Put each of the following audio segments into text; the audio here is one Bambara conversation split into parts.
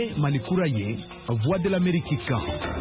ye Malikura ye Voix de l'Amérique kan.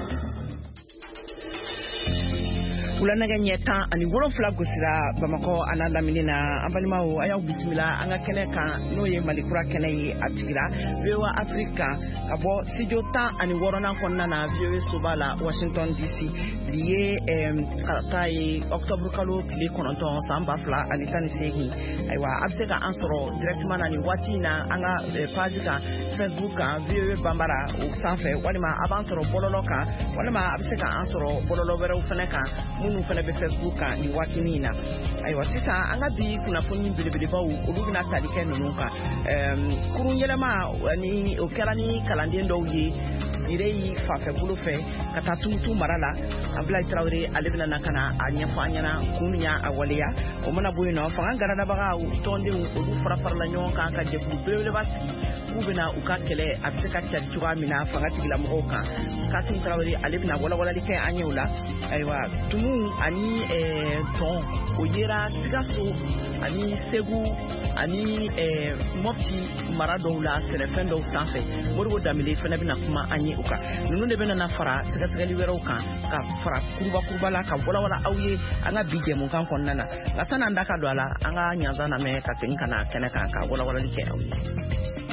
Ulanaga nyeta ani wolofla gosira Bamako ana laminina ambalimawo aya bismillah anga kene kan no ye Malikura kene yi atira wewa Africa kabo sijota ani worona konna na viewe sobala Washington DC lié karatai octobre kalo kili kononton samba fla ani tani sehi aywa abseka ansoro directement ani watina anga page ka Facebook ka viewe bambara o sanfe walima abansoro bololoka walima abseka ansoro bololo bere ufeneka munu fana be Facebook ka ni watinina aywa sisa anga bi kuna fonni bilibili bawo olugina talike nunka kurun yelema ni okerani kalande ndowye direi fafe bulu fe kata tutu marala Abdoulaye Traoré alebna nakana anyafa anyana kunya awaliya o mana boyino fanga garada baga tonde o fara farla nyonka ka je bubele basi ubena ukakele afika chachuwa mina fanga tigila moka Kasim Traoré alebna wala like anyula aywa tumu ani ton oyera sigaso ani segu ani mopti maradoula serefendo sanfe borgo damile fana bina kuma anyi uka nunu de bena na fara sigagali wero kan ka fara kurba la ka wala awye anga bige mun kan konnana ngasana ndaka do ala anga nyaza na me ka tinkana kene kan ka wala like awye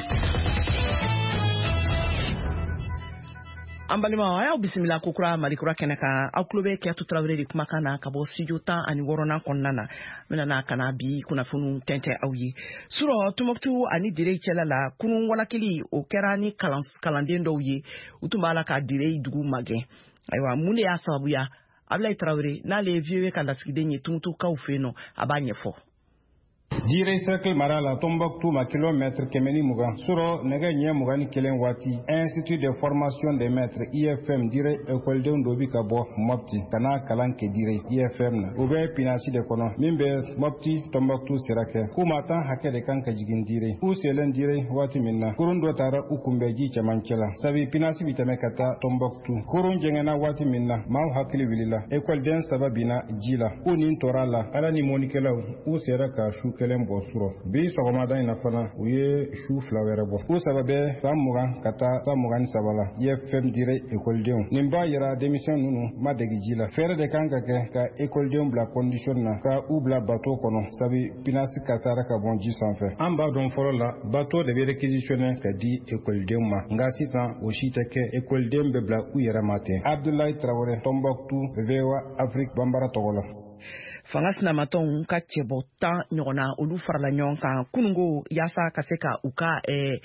ambalima aya bismillah kokura Malikura keneka aklobe ke atu Traoré de kuma kana kabo sijota ani worona konnana menana kana bi kuna funu tente awyi suro tumoktu ani direi chelala kunun wala kili o kerani kalande ndowye utumala ka direi dugu mage aywa mune ya sababu ya Abdoulaye Traoré na le vieux kala sidenye tumtu ka ufeno abanyefo Dire cercle marala Tombouctou ma kilomètre kemeni muga suro nega nye muga ni kelen wati Institut de formation des maîtres IFM dire école de ndobi ka bo mopti kana kalanke dire IFM na ube pinasi de kono mimbe mopti Tombouctou sirake kumata hake de kanka jigin dire u selen dire wati minna kurun do tara ukumbe ji chamankela sabi pinasi bitame kata Tombouctou kurun jengena wati minna maw hakili wilila école den sababina jila unin torala ala ni monikela u siraka shuke kelen bo suro bi sogomada ina fana uye shu flawere bo o sababe samuga kata samuga sabala ye fem dire école deon nimba yara démission nunu madegi jila fere de kanka ke ka école deon bla condition na ka ou bla bateau kono sabi pinasi kasara ka bon ji sans fait amba don forola bateau de réquisitionner ka di école deon ma ngasi san o shite ke école deon be bla ou yara matin Abdoulaye Traoré Tombouctou vewa Afrique bambara togola fangasna maton ka chebota nyona olu farla nyonka kunungo yasa kaseka uka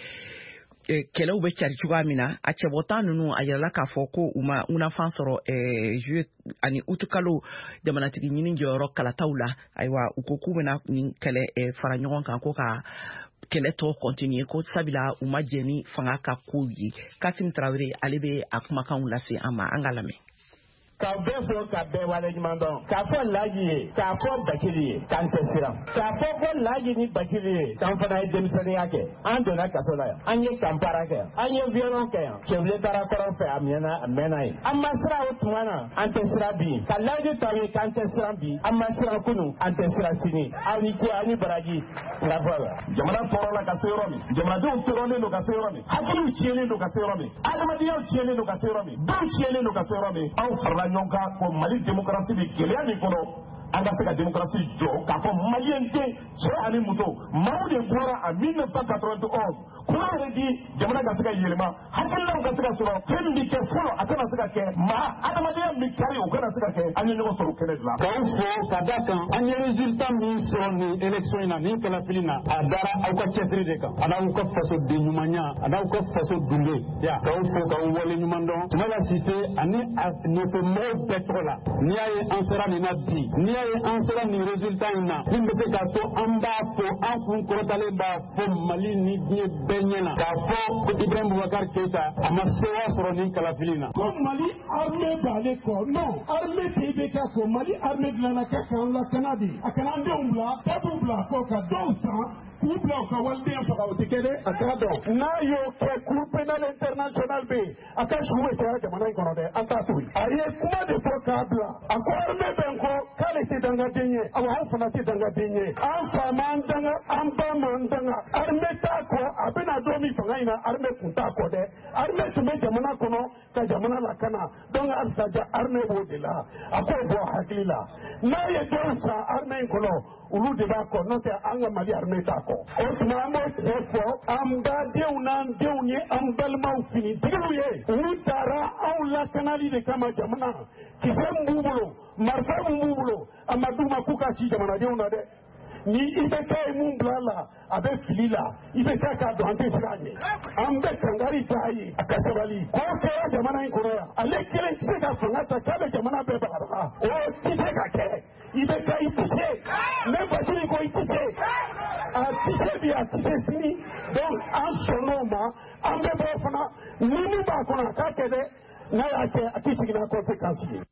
kele ube chari chuga mina a chebota nunu ayala ka foko una fansoro jeu ani utukalo de manatigi nyini njoro kala taula aywa ukoku mena kele fara nyonka ko ka kele to continue ko sabila umajeni fanga ka kuyi Kasim Traoré alebe akuma kan lasi ama angalame ka bɛɛ fɔ ka bɛɛ waleɲuman dɔn k'a fɔ Laji ye k'a fɔ Bacili ye k'an tɛ siran k'a fɔ ko Laji ni Bacili ye k'an fana ye denmisɛnniya kɛ an donna kaso la yan an ye kanpara kɛ an ye violon kɛ yan cɛwile taara kɔrɔn fɛ a mɛnna ye an ma siran o tuma na an tɛ siran bi ka Laji ta ye k'an tɛ siran bi an ma siran kunun an tɛ siran sini aw ni ce aw ni baraji sirafɔ la jamana tɔɔrɔla ka se yɔrɔ min jamanadenw tɔɔrɔlen don ka se yɔrɔ min hakiliw tiɲɛlen don ka se yɔrɔ min adamadenyaw tiɲɛlen don ka se yɔrɔ min denw tiɲɛlen don ka se yɔrɔ min aw farala ɲɔgɔn kan ko Mali démocratie bi gɛlɛya min kɔnɔ an ka se ka démocratie jɔ k'a fɔ maliyɛn den cɛ ani muso maaw de bɔra en 1991 kuma yɛrɛ di jamana ka se ka yɛlɛma hakililaw ka se ka sɔrɔ fɛn min bi kɛ fɔlɔ a kana se ka kɛ maa adamadenya min kari o kana se ka kɛ an ye ɲɔgɔn sɔrɔ kɛnɛ de la k'aw fo ka da kan an ye résultat min sɔrɔ nin élection in na nin kalafili na a dara aw ka cɛsiri de kan a n'aw ka faso den ɲumanya a n'aw ka faso dunde k'aw fo k'aw wale ɲuman dɔn Soumaïla Cissé ani a nɔfɛ mɔgɔw bɛɛ tɔgɔ la n'i y'a ye an sera nin na bi n'i y'a ye an sera nin résultat in na min bɛ se k'a to an b'a fɔ an kun kɔrɔtalen b'a fɔ Mali ni diɲɛ bɛɛ ɲɛna k'a fɔ ko Ibrahim Boubacar Keïta a ma sewa sɔrɔ nin kalafili na. Ko Mali armée b'ale kɔ non armée PIBK ko Mali armée dilanna ka k'an lakana de a kana an denw bila tabuw bila kɔ ka dɔw san k'u bila u ka waliden faga o tɛ kɛ dɛ a t'a dɔn n'a y'o kɛ cour pénal international bɛ yen a ka su bɛ caya jamana in kɔnɔ dɛ an t'a to yen a ye kuma de fɔ k'a bila a ko armée bɛ n kɔ k'ale tɛ danga den ye awa an fana tɛ danga den ye an fa m'an danga an ba m'an danga armée t'a kɔ a bɛna don min fanga in na armée kun t'a kɔ dɛ armée tun bɛ jamana kɔnɔ ka jamana lakana donc halisa armée b'o de la a k'o bɔ hakili la n'a ye dɔn san armée in kɔnɔ olu de b'a kɔ n'o tɛ an ka Mali armée t'a kɔ o tuma an b'o tɛ fɔ an badenw n'an denw ye an balimaw finitigiw ye olu taara anw lakanali de kama jamana kisɛ min b'u bolo marifa min b'u bolo a ma d'u ma k'u ka ci jamanadenw na dɛ ni i bɛ taa ye mun bila la a bɛ fili la i bɛ taa k'a dɔn an tɛ siran a ɲɛ an bɛ kangari d'a ye a ka sabali k'o kɛra jamana in kɔnɔ yan ale kelen tɛ se ka fanga ta k'a bɛ jamana bɛɛ bagabaga o tɛ se ka kɛ i bɛ taa i tɛ se ne Bashiri ko i tɛ se a tɛ se bi a tɛ se sini donc an sɔnn'o ma an bɛ bɔ fana ni min b'a kɔnɔ a k'a kɛ dɛ n'a y'a kɛ a tɛ sigi n'a conséquence ye.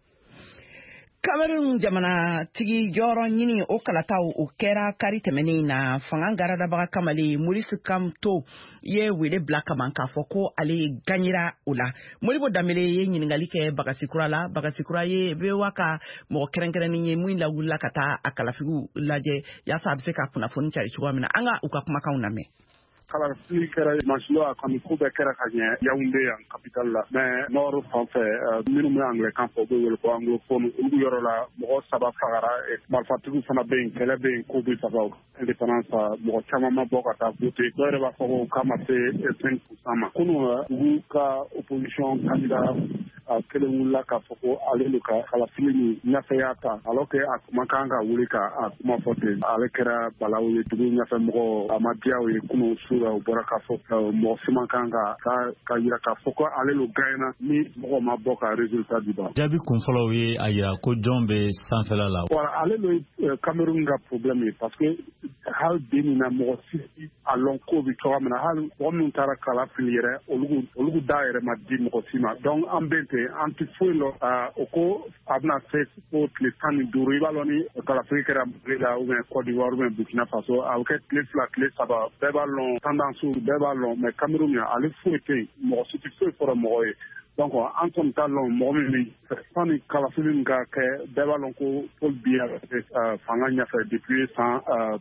Cameroon jamana tigi jɔyɔrɔ ɲini o kalataw o kɛra kari tɛmɛnen na fanga garadabaga kamalen Maurice Kamto ye wele bila kaman k'a fɔ ko ale gagnera o la Modibo Dembele ye ɲininkali kɛ Bagasikura la Bagasikura ye bewa ka mɔgɔ kɛrɛnkɛrɛnnen ye mun lawulila ka taa a kalafigu lajɛ yaasa a bɛ se ka kunnafoni cari cogoya min na an ka u ka kumakanw lamɛn. Kalafili kɛra masilo a kɔni ko bɛɛ kɛra ka ɲɛ Yaoundé yan capitale la mais nord fan fɛ minnu bɛ anglais kan fɔ u bɛ wele ko anglophone olu yɔrɔ la mɔgɔ 3 fagara marifatigiw fana bɛ yen kɛlɛ bɛ yen ko bɛ saba indépendance mɔgɔ caman ma bɔ ka taa vote dɔw yɛrɛ b'a fɔ ko k'a ma se 5% ma kunun ugu ka opposition candidat kelen wulila k'a fɔ ko ale de ka kalafili ni ɲɛfɛya ta alors que a kuma kan ka wuli ka a kuma fɔ ten ale kɛra balawu ye dugu ɲɛfɛmɔgɔ a ma diya o ye kunun su u bɔra k'a fɔ mɔgɔ si man kan ka yira k'a fɔ ko ale lo gagnera ni mɔgɔ ma bɔ ka résultat di ba jaabi kunfɔlɔw ye a yira ko jɔn bɛ sanfɛla la ale lo Cameroun ka problème ye parce que hali bi nin na mɔgɔ si a lɔn ko bi cogoya min na hali mɔgɔ minnu taara kalafili yɛrɛ olugu da yɛrɛ ma di mɔgɔ si ma donc an bɛɛ tɛ an tɛ foyi lɔ o ko a bɛna se fo tile 15 i b'a lɔn ni kalafili kɛra Mali la ou bien Côte d'Ivoire ou bien Burkina Faso a bɛ kɛ tile 2 tile 3 bɛɛ b'a lɔn tendance bɛɛ b'a lɔn mais Cameroun ale foyi tɛ yen mɔgɔ si tɛ foyi fɔra mɔgɔ ye donc an kɔni t'a lɔn mɔgɔ min bɛ sani kalafili min ka kɛ bɛɛ b'a lɔn ko Paul Biya fanga ɲɛfɛ depuis san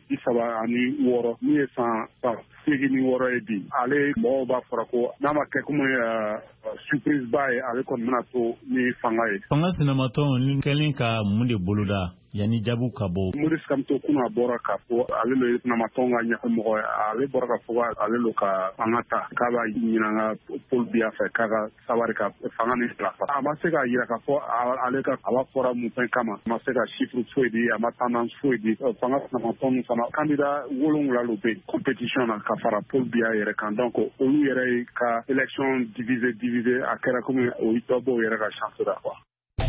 36 min ye san 86 ye bi ale mɔgɔw b'a fɔra ko n'a ma kɛ comme surprise ba ye ale kɔni bɛna to ni fanga ye. Fanga sinamatɔn ni kɛlen ka mun de boloda yanni jaabiw ka bɔ. Maurice Kamto kunun a bɔra k'a fɔ ale lo sinamatɔn ka ɲɛfɛmɔgɔ ye ale bɔra k'a fɔ ale lo ka fanga ta k'a b'a ɲininka Paul Biya fɛ k'a ka sabari ka fanga ni filafa a ma se k'a yira k'a fɔ ale ka a b'a fɔra mun fɛn kama a ma se ka chiffre foyi di a ma tendance foyi di fanga sinamatɔn fana candidat 7 lo bɛ compétition na ka fara Paul Biya yɛrɛ kan donc olu yɛrɛ ka élection divisé a kɛra comme o dɔ b'o yɛrɛ ka chance da quoi.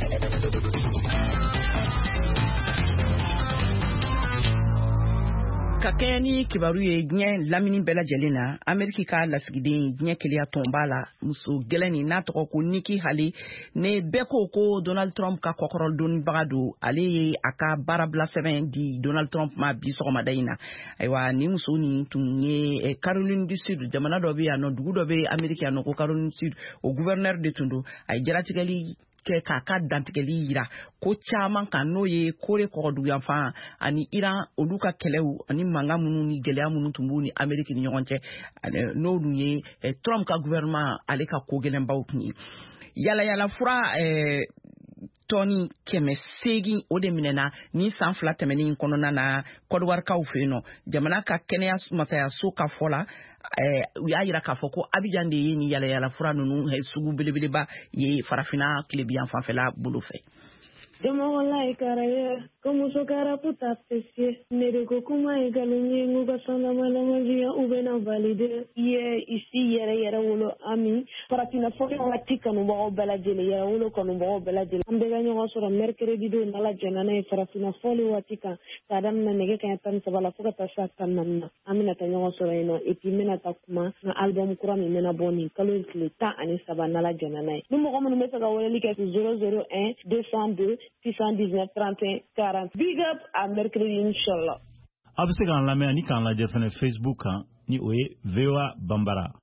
Ka kɛɲɛ ni kibaru ye diɲɛ lamini bɛɛ lajɛlen na Ameriki ka lasigiden diɲɛ keleya tɔnba la muso gɛlɛn nin n'a tɔgɔ ko Nikki Haley ne bɛɛ ko Donald Trump ka kɔkɔrɔ donibaga don ale ye a ka baarabila sɛbɛn di Donald Trump ma bi sɔgɔmada in na ayiwa ni muso nin tun ye Caroline du Sud jamana dɔ bɛ yan nɔ dugu dɔ bɛ Ameriki yan nɔ ko Caroline du Sud o gouverneur de tun don a ye jaratigɛli kɛ k'a ka dantigɛli yira ko caman kan n'o ye Kore kɔgɔduyanfan ani Iran olu ka kɛlɛw ani mankan minnu ni gɛlɛya minnu tun b'u ni Ameriki ni ɲɔgɔn cɛ n'olu ye Trump ka gouvernement ale ka ko gɛlɛnbaw tun ye yala fura tɔni 800 o de minɛna ni san 2 tɛmɛnen kɔnɔna na kɔdiwarikaw fɛ yen nɔ jamana ka kɛnɛya masayaso ka fɔ la u y'a yira k'a fɔ ko Abidjan de ye ni yala fura ninnu sugu belebeleba ye farafina tilebiyan fanfɛla bolo fɛ. Wallahi karaye como so cara puta pese nere ko kuma igalunye nguga sana malamazia ubena valide ye isi yere wolo ami paratina foke watika no bo bela jele yere wolo kono bo bela jele ambe ganyo ngosoro mercredi do nala jenana e paratina foli watika kadam na nege kan tan sabala foka ta sakkan namna amina tanyo ngosoro eno epimena takuma na album kurami mena boni kalo ta ani sabana la jenana no mo mo mesa ga wole like 001 202 619 31 40. Big up à mercredi Inch'Allah. A bɛ se k'an lamɛn ni k'an lajɛ fɛnɛ Facebook kan ni o ye VOA Bambara.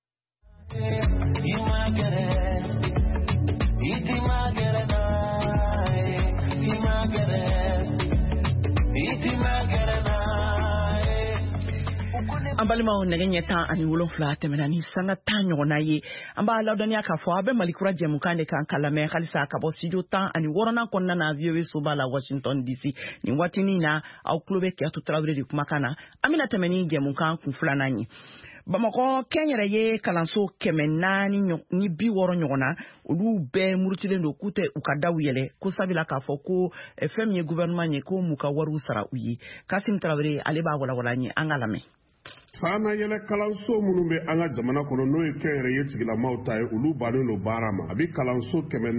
an balimaw nɛgɛ ɲɛ 17 tɛmɛna ni sanga 10 ɲɔgɔnna ye an b'a ladɔniya k'a fɔ a bɛ malikura jɛmukan de kan ka lamɛn halisa ka bɔ studio 16 kɔnɔna na VOA soba la Washington DC nin waatinin na aw tulo bɛ Kiyatu Tarawele de kumakan na an bɛna tɛmɛ ni jɛmukan kun filanan ye Bamakɔ kɛnyɛrɛ ye kalanso 460 ɲɔgɔnna olu bɛɛ murutilen don k'u tɛ u ka daw yɛlɛ ko sabila k'a fɔ ko fɛn min ye gouvernement ye ko m'u ka wariw sara u ye Kasim Tarawele ale b'a walawala an ye an ka lamɛn Sana yɛlɛ kalanso minnu bɛ an ka jamana kɔnɔ n'o ye kɛnyɛrɛ ye tigilamaw ta ye olu bannen don baara ma a bɛ kalanso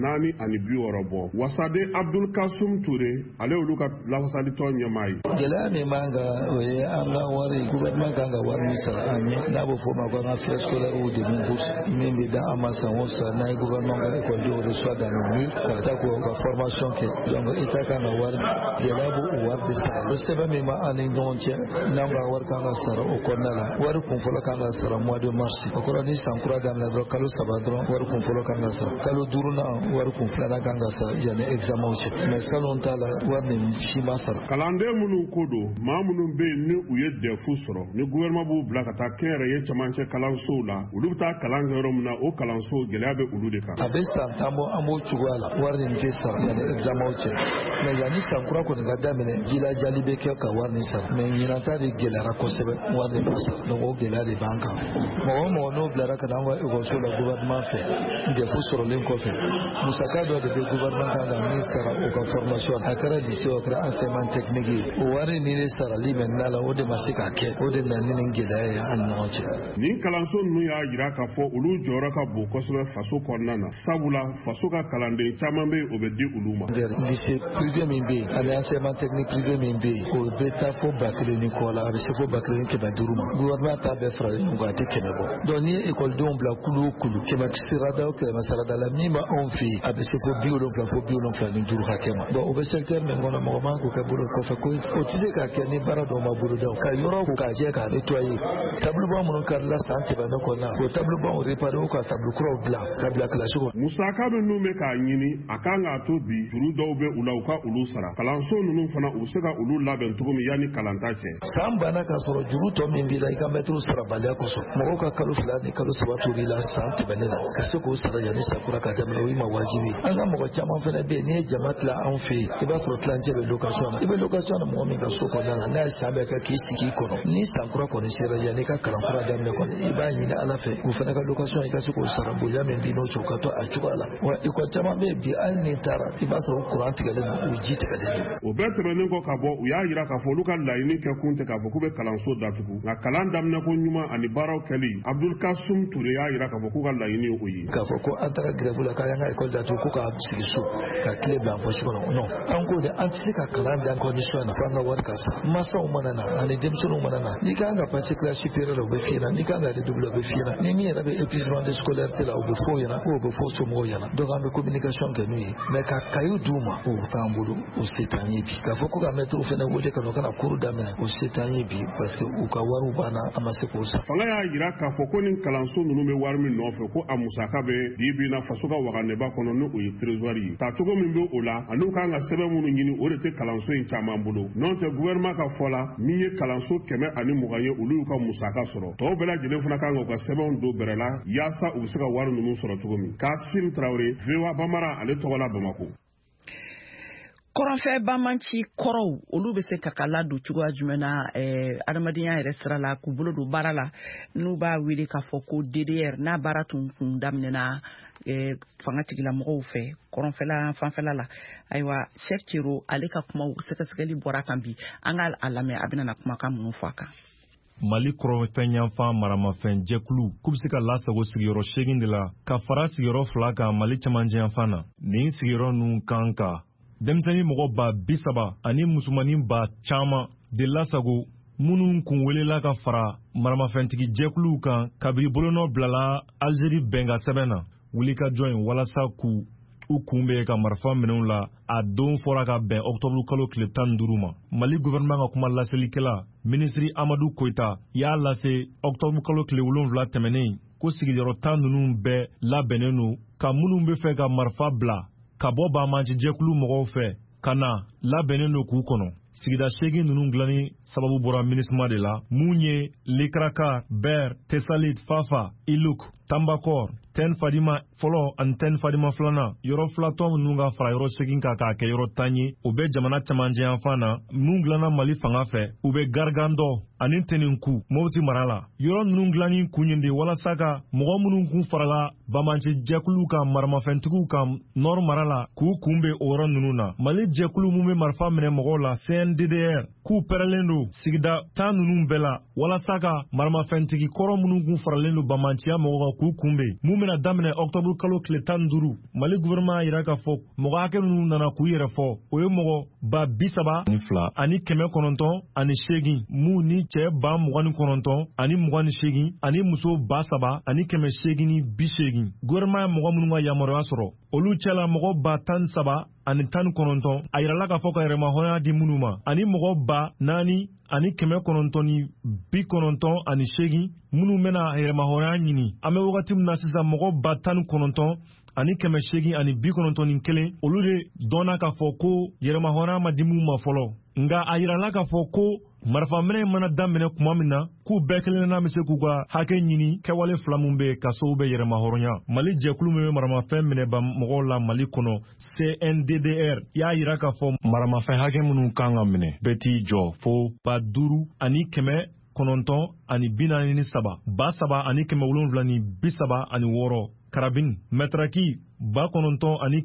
460 bɔ Wasade Abdul Kasum Ture ale olu ka lafasalitɔ ɲɛmaa ye gɛlɛya min b'an kan o ye an ka wari gouvernement kan ka wari min sara an ye n'a bɛ fɔ o ma ko an ka frais scolaires de bourse min bɛ da an ma san o san n'a ye gouvernement ka écoledenw reçoit dans le mur ka taa k'u ka formation kɛ donc état kan ka wari gɛlɛya b'o o wari de sara o sɛbɛn min b'an ni ɲɔgɔn cɛ n'an ka wari kan ka sara o kɔnɔna wari kunfɔlɔ kan ka sara mois de mars o kɔrɔ ni san kura daminɛ dɔrɔn kalo 3 dɔrɔn wari kunfɔlɔ kan ka sara kalo 5nan wari kunfilanan kan ka sara yanni examen cɛ mais salon t'a la wari nin si ma sara kalanden minnu ko don maa minnu bɛ yen ni u ye defu sɔrɔ ni gouvernement b'u bila ka taa kɛnyɛrɛ ye cɛmancɛ kalansow la olu bɛ taa kalan kɛ yɔrɔ min na o kalanso gɛlɛya bɛ olu de kan a bɛ san tan bɔ an b'o cogoya la wari nin tɛ sara yanni examen cɛ mais yanni san kura kɔni ka daminɛ jilajali bɛ kɛ ka wari nin sara mais ɲinan ta de gɛlɛyara kosɛbɛ wari de donc o gɛlɛya de b'an kan mɔgɔ o mɔgɔ n'o bilara ka na an ka ekɔliso la gouvernement fɛ defu sɔrɔlen kɔfɛ musaka dɔ de bɛ gouvernement kan ka min sara o ka formation a kɛra lycée o kɛra enseignement technique ye o wari ni de sarali maintenant la o de ma se ka kɛ o de nana ni nin gɛlɛya ye an ni ɲɔgɔn cɛ nin kalanso ninnu y'a jira k'a fɔ olu jɔyɔrɔ ka bon kosɛbɛ faso kɔnɔna na sabula faso ka kalanden caman bɛ yen o bɛ di olu ma lycée privé min bɛ yen ani enseignement technique privé min bɛ yen o bɛ taa fo 2000 ni kɔ la a bɛ se fo 2500 ma gouvernement ta bɛɛ faralen ɲɔgɔn kan a tɛ 100 bɔ donc ni ye ekɔlidenw bila kulu o kulu 100 sirada o 100 sarada la min bɛ anw fɛ yen a bɛ se fo 70 fo 75 hakɛ ma bon o bɛ secteur min kɔnɔ mɔgɔ man k'o kɛ bolo kɔfɛ ko o tɛ se ka kɛ ni baara dɔw ma bolo da ka yɔrɔ ko k'a jɛ k'a nettoyer tableau minnu karila san tɛmɛnen kɔnɔna o tableau réparé o ka tableau kuraw dilan ka bila classe kɔnɔ musaka minnu bɛ k'a ɲini a kan k'a to bi juru dɔw bɛ u la u ka olu sara kalanso ninnu fana u bɛ se ka olu labɛn cogo min yanni kalanta cɛ san banna k'a sɔrɔ juru tɔ min b'i la i ka mɛtiriw sarabaliya kosɔn mɔgɔw ka kalo 2 ni kalo 3 tor'i la san tɛmɛnen na ka se k'o sara yanni sakura ka daminɛ o ye ma wajibi an ka mɔgɔ caman fana bɛ yen n'i ye jama tila anw fɛ yen i b'a sɔrɔ tilancɛ bɛ location na i bɛ location na mɔgɔ min ka so kɔnɔna na n'a ye san bɛɛ kɛ k'i sigi i kɔnɔ ni sankura kɔni sera yanni ka kalankura daminɛ kɔni i b'a ɲini ala fɛ o fana ka location i ka se k'o sara bonya min b'i n'o cɛ o ka to a cogoya la wa école caman bɛ yen bi hali ni taara i b'a sɔrɔ courant tigɛlen don o ji tigɛlen don o bɛɛ tɛmɛnen kɔ ka bɔ u y'a jira k'a fɔ olu ka laɲini kɛ kun tɛ k'a fɔ k'u bɛ kalanso datugu nka kalan daminɛ ko ɲuman ani baaraw kɛli Abdul Kasum Ture y'a jira k'a fɔ k'u ka laɲini o ye k'a fɔ ko an taara grève la k'an ka école datugu ko k'a sigi so ka tile bila an poche kɔnɔ non an ko de an tɛ se ka kalan dan condition na fo an ka wari ka sa masaw mana na ani denmisɛnninw mana na n'i kan ka passer classe supérieure la o bɛ f'i ɲɛna n'i kan ka redoubler o bɛ f'i ɲɛna ni min yɛrɛ bɛ épuisement de scolarité la o bɛ f'o ɲɛna o bɛ f'o somɔgɔw ɲɛna donc an bɛ communication kɛ n'u ye mais ka cahier d'u ma o t'an bolo o se t'an ye bi k'a fɔ ko ka maître fana wele ka n'o kana cours daminɛ o se t'an ye bi parce que u ka wariw banna an ma se k'o sara fanga y'a jira k'a fɔ ko nin kalanso ninnu bɛ wari min nɔfɛ ko a musaka bɛ bi na faso ka waganeba kɔnɔ ni o ye trésorier ye tacogo min bɛ o la an'u kan ka sɛbɛn minnu ɲini o de tɛ kalanso in caman bolo n'o tɛ gouvernement ka fɔ la min ye kalanso 120 ye olu y'u ka musaka sɔrɔ tɔw bɛɛ lajɛlen fana kan k'u ka sɛbɛnw don bɛrɛ la yaasa u bɛ se ka wari ninnu sɔrɔ cogo min Kasim Traoré VOA Bamara ale tɔgɔ la Bamako kɔrɔnfɛ bamanci kɔrɔw olu bɛ se ka kala don cogoya jumɛn na adamadenya yɛrɛ sira la k'u bolo don baara la n'u b'a wele k'a fɔ ko DDR n'a baara tun daminɛna fanga tigilamɔgɔw fɛ kɔrɔnfɛla fanfɛla la ayiwa Cheick Thioro ale ka kuma sɛgɛsɛgɛli bɔra kan bi an ka a lamɛn a bɛna kumakan minnu fɔ a kan Mali kɔrɔnfɛn yanfan maramafɛn jɛkulu k'u bɛ se ka lasago sigiyɔrɔ 8 de la ka fara sigiyɔrɔ 2 kan Mali cɛmancɛ yanfan na nin sigiyɔrɔ ninnu kan ka denmisɛnnin mɔgɔ ba 30 ani musomanin ba caman de lasago minnu kun welela ka fara maramafɛntigi jɛkuluw kan kabiri bolonɔ bilala Algérie bɛnka sɛbɛn na wulikajɔ in walasa k'u kunbɛ ka marifa minɛw la a don fɔra ka bɛn octobre kalo tile 15 ma Mali gouvernement ka kuma laselikɛla ministre Amadou Koita y'a lase octobre kalo tile 7 tɛmɛnen ko sigiyɔrɔ 10 ninnu bɛɛ labɛnnen don ka minnu bɛ fɛ ka marifa bila ka bɔ bamanci jɛkulu mɔgɔw fɛ ka na labɛnnen don k'u kɔnɔ sigida 8 ninnu dilani sababu bɔra MINUSMA de la mun ye Likraka, Ber, Tessalit, Fafa, Iluk, Tambakor, Ten Fadima fɔlɔ ani Ten Fadima filanan yɔrɔ filatɔ minnu ka fara yɔrɔ 8 kan k'a kɛ yɔrɔ 10 ye o bɛ jamana camancɛ yanfan na minnu dilanna Mali fanga fɛ u bɛ Gargandɔ ani Teninku Mopti mara la yɔrɔ ninnu dilani kun ye de walasa ka mɔgɔ minnu kun farala bamancɛ jɛkulu kan maramafɛntigiw kan Nord mara la k'u kunbɛn o yɔrɔ ninnu na Mali jɛkulu mun bɛ marifa minɛ mɔgɔw la CNDDR k'u pɛrɛlen don sigida 10 ninnu bɛɛ la walasa ka maramafɛntigi kɔrɔ minnu kun faralen don bamanciya mɔgɔw kan k'u kunbɛn mun bɛna daminɛ octobre kalo tile 15 Mali gouvernement yira k'a fɔ mɔgɔ hakɛ ninnu nana k'u yɛrɛ fɔ o ye mɔgɔ ba 32 ani 998 mun ni cɛ ba 29 ani 28 ani muso ba 3 ani 880 gouvernement ye mɔgɔ minnu ka yamaruya sɔrɔ olu cɛla mɔgɔ ba 13 ani 19 a yirala k'a fɔ ka yɛrɛmahɔrɔnya di minnu ma ani mɔgɔ ba 4 ani 998 ani 8 minnu bɛna yɛrɛmahɔrɔnya ɲini an bɛ wagati min na sisan mɔgɔ ba 19 ani 891 olu de dɔnna k'a fɔ ko yɛrɛmahɔrɔnya ma di minnu ma fɔlɔ nga a yirala k'a fɔ ko marifaminɛ mana daminɛ kuma min na k'u bɛɛ kelenna bɛ se k'u ka hakɛ ɲini kɛwale fila min bɛ ka sow bɛ yɛrɛmahɔrɔnya Mali jɛkulu min bɛ maramafɛn minɛ ba mɔgɔw la Mali kɔnɔ CNDDR y'a yira k'a fɔ maramafɛn hakɛ minnu kan ka minɛ bɛɛ t'i jɔ fo ba 5 ani 900 ani 43 ba 7 ani 776 Karabine Metraki ba 9 ani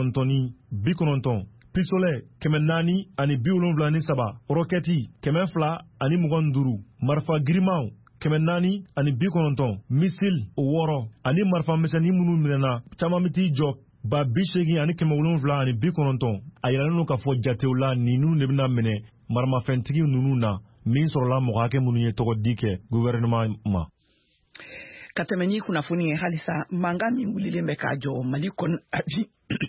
990 Pistolet 400 ani 73 Roketi 200 ani 25 Marfa Girimaw 400 ani 90 Missile 6 ani marfa misɛnnin minnu minɛna caman bɛ t'i jɔ ba 80 ani 770 ani 90 a yiralen don k'a fɔ jatew la ninnu de bɛna minɛ maramafɛntigi ninnu na min sɔrɔla mɔgɔ hakɛ minnu ye tɔgɔdi kɛ gouvernement ma. Ka tɛmɛ ni kunnafoni ye halisa mankan min wulilen bɛ k'a jɔ Mali kɔnɔ abi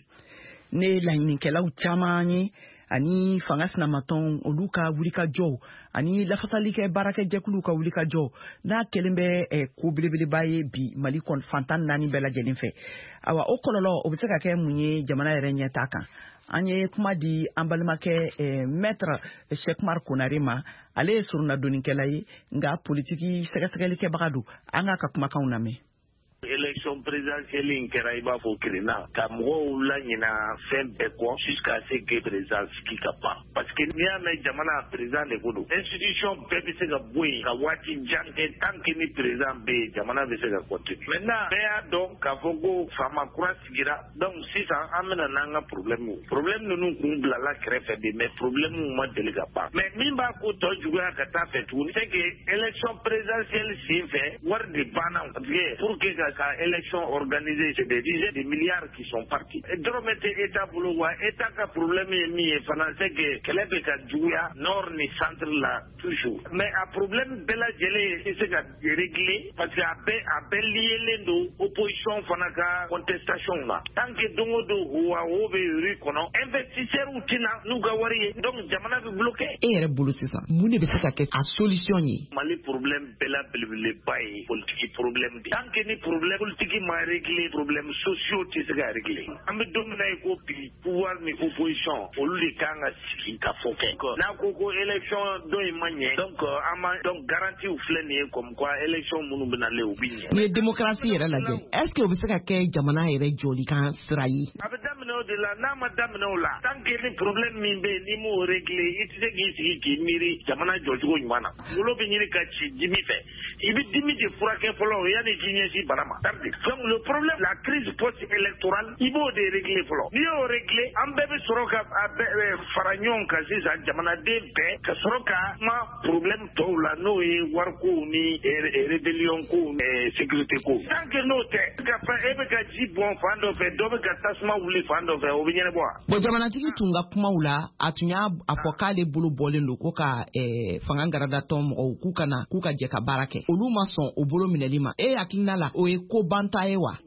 ne laɲinikɛlaw caman ye ani fanga sinamatɔn olu ka wulikajɔw ani lafasalikɛ baarakɛ jɛkuluw ka wulikajɔw n'a kɛlen bɛ ko belebeleba ye bi Mali kɔnɔ fantan 4 bɛɛ lajɛlen fɛ awa o kɔlɔlɔ o bɛ se ka kɛ mun ye jamana yɛrɛ ɲɛtaa kan an ye kuma di an balimakɛ maître Cheikh Mar Konare ma ale ye surunnadonikɛla ye nka politiki sɛgɛsɛgɛlikɛbaga don an ka kumakanw lamɛn. Élection présidentielle in kɛra i b'a fɔ kirinna ka mɔgɔw la ɲina fɛn bɛɛ kɔ jusqu'à ce que président sigi ka ban parce que n'i y'a mɛn jamana président de ko don institution bɛɛ bɛ se ka bɔ yen ka waati jan kɛ tant que ni président bɛ yen jamana bɛ se ka continuer maintenant bɛɛ y'a dɔn k'a fɔ ko faama kura sigira donc sisan an bɛna n'an ka problème ninnu kun bilala kɛrɛfɛ de mais problème ma deli ka ban mais min b'a ko tɔ juguya ka taa fɛ tuguni c'est que élection présidentielle sen fɛ wari de banna pour que ka élection organisée, c'est des dizaines de milliards qui sont partis. Et dromete État bolo wa État ka problème ye mi ye fana c'est que kɛlɛ bɛ ka juguya nord ni centre la toujours. Mais a problème bɛɛ lajɛlen tɛ se ka régler parce que a bɛɛ liélen don opposition fana ka contestation ma. Tant que don o don o bɛ rue kɔnɔ investisseurs tina n'u ka wari ye donc jamana bɛ bloqué. E yɛrɛ bolo sisan mun de bɛ se ka kɛ a solution ye? Mali problème bɛɛ la belebeleba ye politique problème de. Tant que ni problème politique ma régler problème sociaux tɛ se ka régler. An bɛ don min na i ko bi pouvoir ni opposition olu de kan ka sigi ka fɔ kɛ. N'a ko ko élection dɔ in ma ɲɛ donc garantie filɛ nin ye comme quoi élection minnu bɛ nalen u bɛ ɲɛ. Ni ye démocratie yɛrɛ lajɛ est-ce que o bɛ se ka kɛ jamana yɛrɛ jɔlikan sira ye? A bɛ daminɛ o de la n'a ma daminɛ o la tant que ni problème min bɛ yen n'i m'o régler i tɛ se k'i sigi k'i miiri jamana jɔcogo ɲuman na. Ngolo bɛ ɲini ka ci dimi fɛ i bɛ dimi de furakɛ fɔlɔ yanni k'i ɲɛsin bana ma. Donc le problème la crise post-électorale i b'o de régler fɔlɔ n'i y'o régler an bɛɛ bɛ sɔrɔ ka fara ɲɔgɔn kan sisan jamanaden bɛɛ ka sɔrɔ ka kuma problème tɔw la n'o ye wariko ni rébellion ko sécurité ko tant que n'o tɛ e bɛ ka ji bɔn fan dɔ fɛ dɔ bɛ ka tasuma wuli fan dɔ fɛ o bɛ ɲɛnabɔ wa. Bon jamanatigi tun ka kumaw la a tun y'a fɔ k'ale bolo bɔlen don ko ka fanga garadatɔ mɔgɔw k'u ka jɛ ka baara kɛ olu ma sɔn o bolo minɛli ma e hakilina la o ye ko banta ye wa? Jamanatigi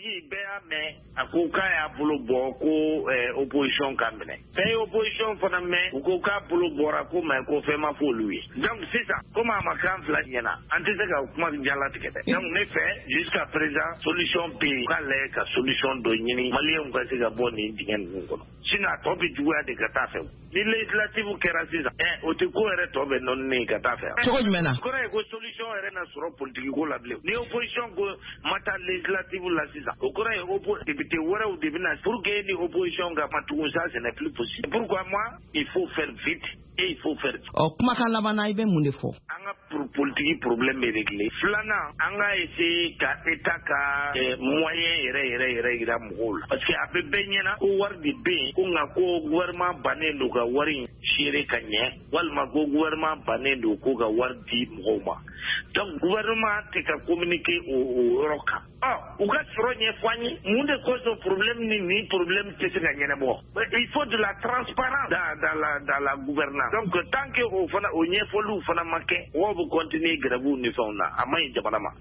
politique bɛɛ y'a mɛn a ko k'a y'a bolo bɔ ko opposition ka minɛ bɛɛ ye opposition fana mɛn u ko k'a bolo bɔra ko mais ko fɛn ma fɔ olu ye donc sisan komi a ma kan fila ɲɛna an tɛ se ka kuma jalatigɛ dɛ donc ne fɛ jusqu'à présent solution bɛ yen k'a lajɛ ka solution dɔ ɲini maliyɛnw ka se ka bɔ nin dingɛ ninnu kɔnɔ sinon a tɔ bɛ juguya de ka taa fɛ ni législative kɛra sisan o tɛ ko yɛrɛ tɔ bɛ nɔnini ka taa fɛ cogo jumɛn na kɔrɔ ye ko solution yɛrɛ na sɔrɔ politique ko la bilen ni opposition ko ma taa législative la sisan o kɔrɔ ye député wɛrɛw de bɛna pour que ni opposition ka ma tugun ça ce n'est plus possible pourquoi moi il faut faire vite et il faut faire kumakan laban na i bɛ mun de fɔ an ka politique problème bɛ régler filanan an ka essayer ka état ka moyen yɛrɛ yira mɔgɔw la parce que a bɛ bɛɛ ɲɛna ko wari de bɛ yen ko nka ko gouvernement bannen don ka wari seere ka ɲɛ walima ko gouvernement bannen don ko ka wari di mɔgɔw ma donc gouvernement tɛ ka communiquer o yɔrɔ kan u ka sɔrɔ ɲɛfɔ an ye mun de cause problème ni problème tɛ se ka ɲɛnabɔ il faut de la transparence dans la gouvernance donc tant que o ɲɛfɔliw fana ma kɛ mɔgɔw bɛ continuer grève ni fɛnw na a man ɲi jamana ma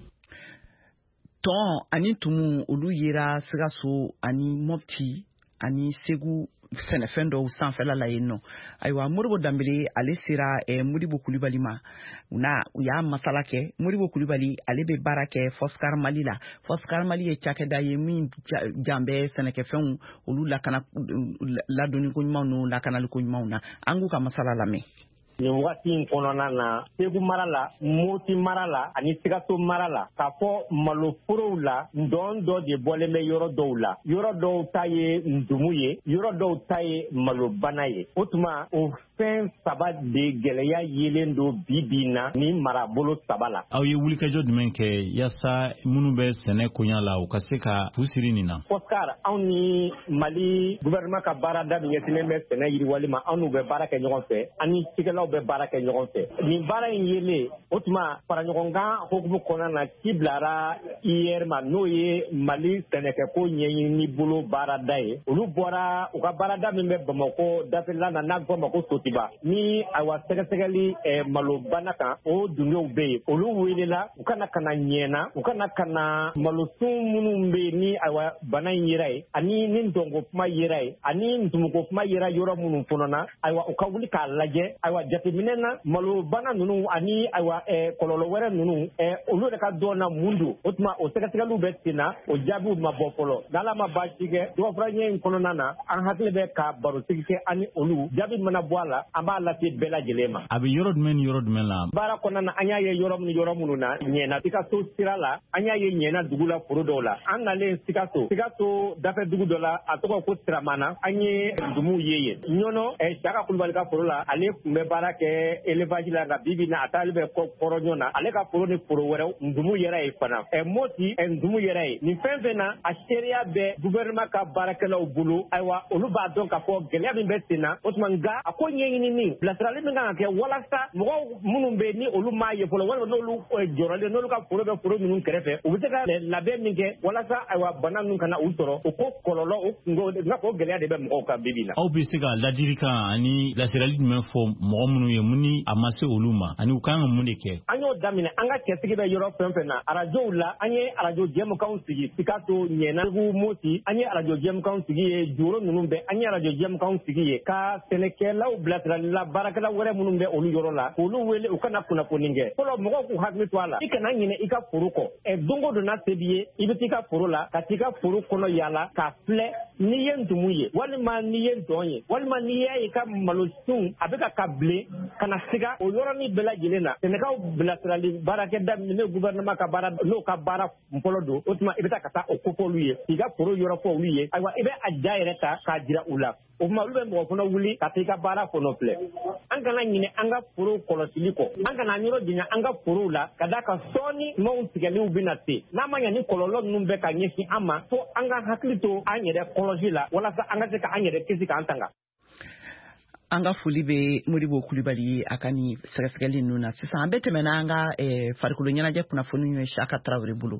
tɔn ani tumu olu yera Sikaso ani Mopti ani Segu sɛnɛfɛn dɔw sanfɛla la yen nɔ ayiwa Modibo Dambele ale sera Modibo Kulibali ma u y'a masala kɛ Modibo Kulibali ale bɛ baara kɛ Foskar Mali la Foskar Mali ye cakɛda ye min janbɛ sɛnɛkɛfɛnw olu ladonni ko ɲumanw n'u lakanali ko ɲumanw na an k'u ka masala lamɛn nin wagati in kɔnɔna na Segu mara la Moti mara la ani Sikaso mara la k'a fɔ maloforow la ndɔn dɔ de bɔlen bɛ yɔrɔ dɔw la yɔrɔ dɔw ta ye ndumu ye yɔrɔ dɔw ta ye malobana ye o tuma o fɛn saba de gɛlɛya yelen don bi na ni marabolo saba la aw ye wulikajɔ jumɛn kɛ yaasa minnu bɛ sɛnɛ koɲa la u ka se ka fu siri nin na Oscar anw ni Mali gouvernement ka baarada min ɲɛsinnen bɛ sɛnɛ yiriwali ma anw n'u bɛ baara kɛ ɲɔgɔn fɛ ani cikɛlaw bɛ baara kɛ ɲɔgɔn fɛ nin baara in yelen o tuma faraɲɔgɔnkan hukumu kɔnɔna na ci bilara IER ma n'o ye Mali sɛnɛkɛko ɲɛɲini bolo baarada ye olu bɔra u ka baarada min bɛ Bamako dafɛla na n'a fɔ ma ko Sotiba ni awa sɛgɛsɛgɛli malobana kan o dungew bɛ yen olu welela u kana ɲɛna u kana malosun minnu bɛ yen ni awa bana in yera ye ani ni ndɔnko kuma yera ye ani ntumuko kuma yera yɔrɔ minnu fɔlɔna ayiwa u ka wuli k'a lajɛ ayiwa jateminɛ na malobana ninnu ani ayiwa kɔlɔlɔ wɛrɛ ninnu olu de ka dɔn na mun don o tuma o sɛgɛsɛgɛliw bɛ sen na o jaabiw ma bɔ fɔlɔ n'ala ma baasi kɛ dɔgɔfuranyɛ in kɔnɔna na an hakili bɛ ka barosigi kɛ ani olu jaabi mana bɔ a la an b'a lase bɛɛ lajɛlen ma a bɛ yɔrɔ jumɛn ni yɔrɔ jumɛn la baara kɔnɔna na an y'a ye yɔrɔ minnu na ɲɛna Sikaso sira la an y'a ye ɲɛna dugu la foro dɔw la an nalen Sikaso dafɛ dugu dɔ la a tɔgɔ ko Siramana an ye ndumuw ye yen ɲɔnɔ Saka Kulubali ka foro la ale tun bɛ baara kɛ élevage la nka bibi na a taali bɛ kɔrɔɲɔ na ale ka foro ni foro wɛrɛw ndumu yɛrɛ ye fana Moti ndumu yɛrɛ ye nin fɛn na a seereya bɛ gouvernement ka baarakɛlaw bolo ayiwa olu b'a dɔn k'a fɔ gɛlɛya min bɛ sen na o tuma nka a ko ɲɛɲinini bilasirali min kan ka kɛ walasa mɔgɔw minnu bɛ ni olu m'a ye fɔlɔ walima n'olu jɔrɔlen n'olu ka foro bɛ foro ninnu kɛrɛfɛ u bɛ se ka labɛn min kɛ walasa ayiwa bana ninnu kana u sɔrɔ o ko kɔlɔlɔ o kungo n'a fɔ gɛlɛya de bɛ mɔgɔw kan bibi na. Aw bɛ se ka ladilikan ani lasirali jumɛn fɔ mɔgɔ minnu ye mun ni a ma se olu ma ani u kan ka mun de kɛ. An y'o daminɛ an ka cɛsigi bɛ yɔrɔ fɛn fɛn na arajow la an ye arajo jɛmukanw sigi Sikaso Ɲɛna Segu Moti an ye arajo jɛmukanw sigi ye Joro ninnu bɛɛ an ye arajo jɛmukanw sigi ye ka sɛnɛkɛlaw bilasirali la baarakɛla wɛrɛ minnu bɛ olu yɔrɔ la k'olu wele u kana kunnafoni kɛ fɔlɔ mɔgɔw k'u hakili to a la i kana ɲinɛ i ka foro kɔ don o don n'a se b'i ye i bɛ t'i ka foro la ka t'i ka foro kɔnɔ yaala k'a filɛ n'i ye ntumu ye walima n'i ye ndɔn ye walima n'i y'a ye ka malosun a bɛ ka bilen ka na siga o yɔrɔnin bɛɛ lajɛlen na sɛnɛkaw bilasirali baarakɛda n'o gouvernement ka baara n'o ka baara fɔlɔ don o tuma i bɛ taa ka taa o ko fɔ olu ye k'i ka foro yɔrɔ fɔ olu ye ayiwa i bɛ a ja yɛrɛ ta k'a jira u la o tuma olu bɛ mɔgɔ kɔnɔ wuli ka t'i ka baara kɔnɔ filɛ an kana ɲinɛ an ka foro kɔlɔsili kɔ an kana yɔrɔ janya an ka forow la ka d'a kan sɔɔni maaw tigɛliw bɛ na se n'a ma ɲɛ ni kɔlɔlɔ ninnu bɛ ka ɲɛsin an ma fo an ka hakili to an yɛrɛ kɔlɔsi la walasa an ka se ka an yɛrɛ kisi k'an tanga. An ka foli bɛ Modibo Kulibali a ka nin sɛgɛsɛgɛli ninnu na sisan an bɛ tɛmɛ n'an ka farikolo ɲɛnajɛ kunnafoni ye Saka Tarawele bolo.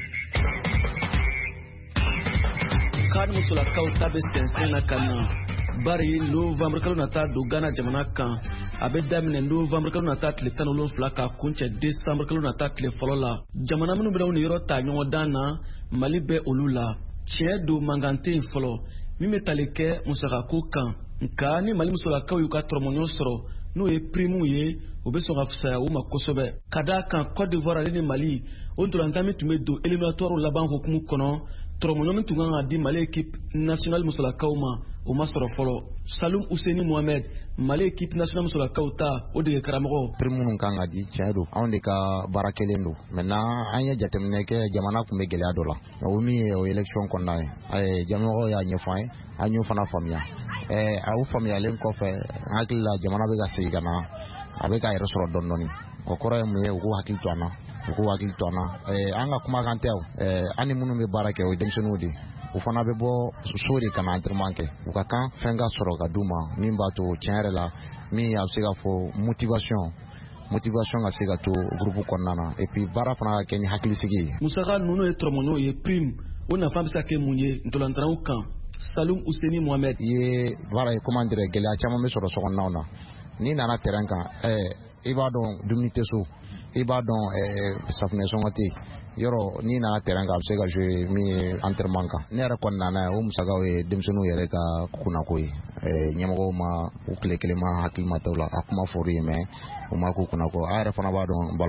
Kan musolakaw ta bɛ sɛnsɛn na ka nin bari November kalo nata do Ghana jamana kan abe damine November kalo nata tile 17 ka kunche December kalo nata tile fɔlɔ la jamana minnu bɛ ni yɔrɔ ta ɲɔgɔn dan na Mali bɛ olu la tiɲɛ do mangante fɔlɔ min bɛ tali kɛ musakako kan nka ni Mali musolakaw y'u ka tɔrɔmɔɲɔ sɔrɔ n'o ye primu ye o bɛ sɔn ka fisaya u ma kosɛbɛ ka d'a kan Côte d'Ivoire ale ni Mali o ntolantan min tun bɛ don éliminatoire laban hukumu kɔnɔ tɔrɔmɔɲɔ min tun kan ka di Mali équipe nationale musolakaw ma o ma sɔrɔ fɔlɔ Salum Ouseni Mohamed Mali équipe nationale musolakaw ta o de ye karamɔgɔ primu ninnu kan ka di tiɲɛ don anw de ka baara kelen don maintenant an ye jateminɛ kɛ jamana tun bɛ gɛlɛya dɔ la o min ye o élection kɔnɔna ye jamanaw y'a ɲɛfɔ an ye an y'o fana faamuya a y'o faamuyalen kɔfɛ an hakili la jamana bɛ ka segin ka na a bɛ k'a yɛrɛ sɔrɔ dɔɔnin dɔɔnin o kɔrɔ ye mun ye u k'u hakili to an na u k'u hakili to an na an ka kumakan tɛ o an ni minnu bɛ baara kɛ o ye denmisɛnninw de u fana bɛ bɔ so de ka na entraînement kɛ u ka kan fɛn ka sɔrɔ ka d'u ma min b'a to tiɲɛ yɛrɛ la min a bɛ se ka fɔ motivation ka se ka to groupe kɔnɔna na et puis baara fana ka kɛ ni hakilisigi ye musaka ninnu ye tɔrɔmɔɲɔw ye prime o nafa bɛ se ka kɛ mun ye ntolantanaw kan Salum Ouseni Mohamed ye baara ye comment dire gɛlɛya caman bɛ sɔrɔ sokɔnɔnaw na ni nana terrain kan i b'a dɔn dumuni tɛ so i b'a dɔn safunɛ sɔngɔ tɛ yɔrɔ ni nana terrain kan a bɛ se ka jouer min ye entraînement kan ne yɛrɛ kɔni nana o musakaw ye denmisɛnninw yɛrɛ ka kunnako ye ɲɛmɔgɔw ma u tile kelen ma hakili ma t'o la a kuma fɔr'u ye mais u ma k'u kunnako a yɛrɛ fana b'a dɔn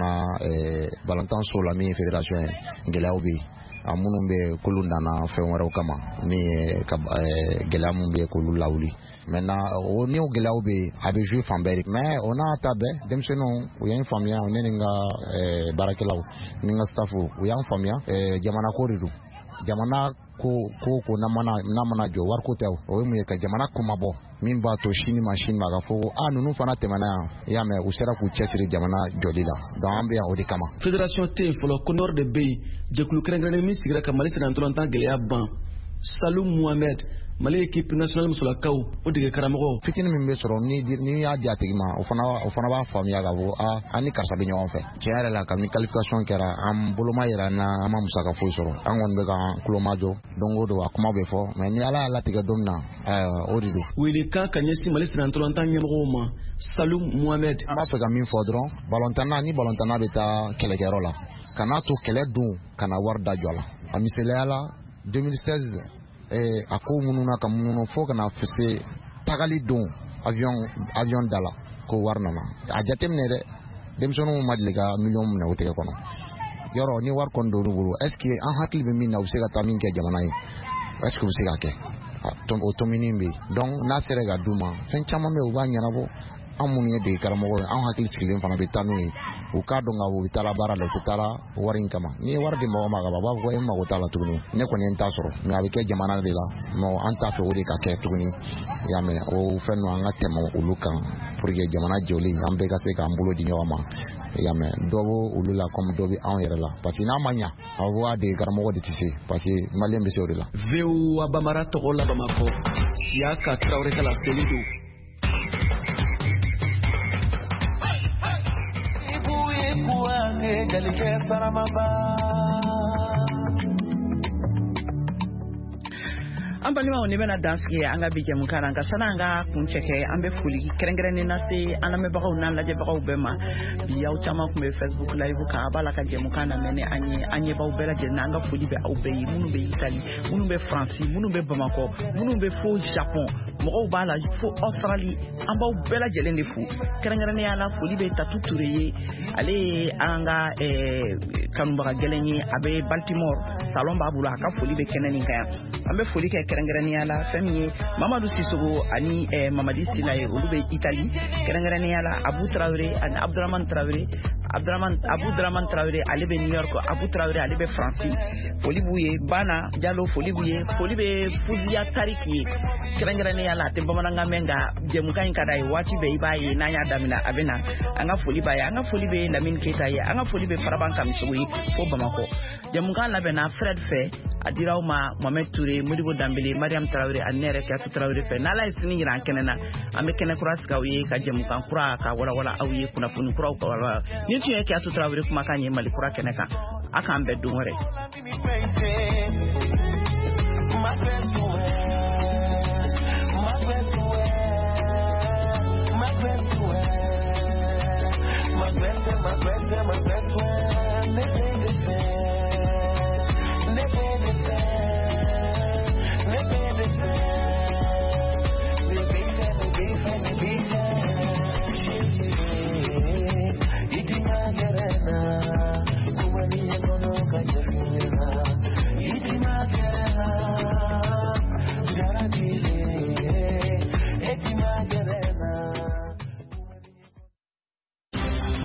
balontan so la min ye fédération ye gɛlɛyaw bɛ yen a minnu bɛ k'olu nana fɛn wɛrɛw kama min ye gɛlɛya min bɛ k'olu lawuli maintenant o ni o gɛlɛyaw bɛ yen a bɛ jouer fan bɛɛ de mais o n'a ta bɛɛ denmisɛnninw u y'an faamuya ne ni n ka baarakɛlaw ni n ka staff u y'an faamuya jamana ko de don jamana ko n'a mana jɔ wariko tɛ o ye mun ye ka jamana kuma bɔ min b'a to sini ma ka fɔ ninnu fana tɛmɛna yan i y'a mɛn u sera k'u cɛsiri jamana jɔli la donc an bɛ yan o de kama fédération tɛ yen fɔlɔ ko nord de bɛ yen jɛkulu kɛrɛnkɛrɛnnen min sigira ka Mali senna ntolantan gɛlɛya ban Salum Mohamed Mali équipe nationale musolakaw o dege karamɔgɔ fitini min bɛ sɔrɔ ni y'a di a tigi ma o fana b'a faamuya ka fɔ an ni karisa bɛ ɲɔgɔn fɛ tiɲɛ yɛrɛ la kabini qualification kɛra an boloma yɛrɛ na an ma musaka foyi sɔrɔ an kɔni bɛ ka kuloma jɔ don o don a kuma bɛ fɔ mais ni ala y'a latigɛ don min na o de don welekan ka ɲɛsin Mali senna ntolantan ɲɛmɔgɔw ma Salum Mohamed an b'a fɛ ka min fɔ dɔrɔn ni balontanna bɛ taa kɛlɛkɛyɔrɔ la kana to kɛlɛ dun kana wari da jɔ a la a misaliya la 2016 a ko minnu na ka mununu fo kana se tagali don avion da la ko wari nana a jateminɛ dɛ denmisɛnninw ma deli ka miliyɔn minɛ o tɛgɛ kɔnɔ yɔrɔ ni wari kɔni d'olu bolo est ce que an hakili bɛ min na u bɛ se ka taa min kɛ jamana ye est ce que u bɛ se ka kɛ o tominin bɛ yen donc n'a sera ka d'u ma fɛn caman bɛ yen u b'a ɲɛnabɔ an minnu ye dege karamɔgɔ ye an hakili sigilen fana bɛ taa n'u ye u k'a dɔn ka u bɛ taa la baara la u tɛ taa la wari in kama n'i ye wari di mɔgɔ ma ka ban a b'a fɔ ko e mago t'a la tuguni ne kɔni ye n ta sɔrɔ mais a bɛ kɛ jamana de la non an t'a fɛ o de ka kɛ tuguni i y'a mɛn o fɛn ninnu an ka tɛmɛ olu kan pour que jamana jɔli an bɛɛ ka se k'an bolo di ɲɔgɔn ma i y'a mɛn dɔ bɛ olu la comme dɔ bɛ anw yɛrɛ la parce que n'a ma ɲa a bɛ fɔ dege karamɔgɔ de tɛ se parce que maliyɛn bɛ se o de la. VOA Bamara tɔgɔ la Bamakɔ Siaka Traoré ka seli don. an balimaw ni bɛna dansigi an ka bi jɛmukan na nka sani an ka kuncɛ kɛ an bɛ foli kɛrɛnkɛrɛnnen lase an lamɛnbagaw n'an lajɛbagaw bɛɛ ma bi aw caman tun bɛ Facebook live kan a b'a la ka jɛmukan lamɛn ni an ɲɛbaw bɛɛ lajɛlen na an ka foli bɛ aw bɛɛ ye minnu bɛ Italie minnu bɛ Faransi minnu bɛ Bamakɔ minnu bɛ fo Japon mɔgɔw b'a la fo Australie an b'aw bɛɛ lajɛlen de fo kɛrɛnkɛrɛnnenya la foli bɛ Tatu Ture ye ale ye an ka kanubaga gɛlɛn ye a bɛ Baltimore salon b'a bolo a ka foli bɛ kɛnɛ nin kan yan an bɛ foli kɛ kɛrɛnkɛrɛnnenya la fɛn min ye Mamadu Sisoko ani Mamadi Sila ye olu bɛ Italie kɛrɛnkɛrɛnnenya la Abu Traoré ani Abdurahman Traoré ale bɛ New York Abu Traoré ale bɛ Faransi foli b'u ye Bana Jalo foli b'u ye foli bɛ Fuziya Tariki ye kɛrɛnkɛrɛnnenya la a tɛ bamanankan mɛn nka jɛmukan in ka d'a ye waati bɛɛ i b'a ye n'an y'a daminɛ a bɛ na an ka foli b'a ye an ka foli bɛ Lamine Keita ye an ka foli bɛ Faraban Kamisogo ye fo Bamakɔ jɛmukan labɛnna Fred fɛ a dira aw ma Mohamed Touré Modibo Dambele Mariam Traoré ani ne yɛrɛ Kiyatu Traoré fɛ n'Ala ye sini jira an kɛnɛ na an bɛ kɛnɛ kura sigi aw ye ka jɛmukan kura ka walawala aw ye kunnafoni kuraw ka walawala ni tun ye Kiyatu Traoré kumakan ye Mali kura kɛnɛ kan a k'an bɛn don wɛrɛ. my grandpa,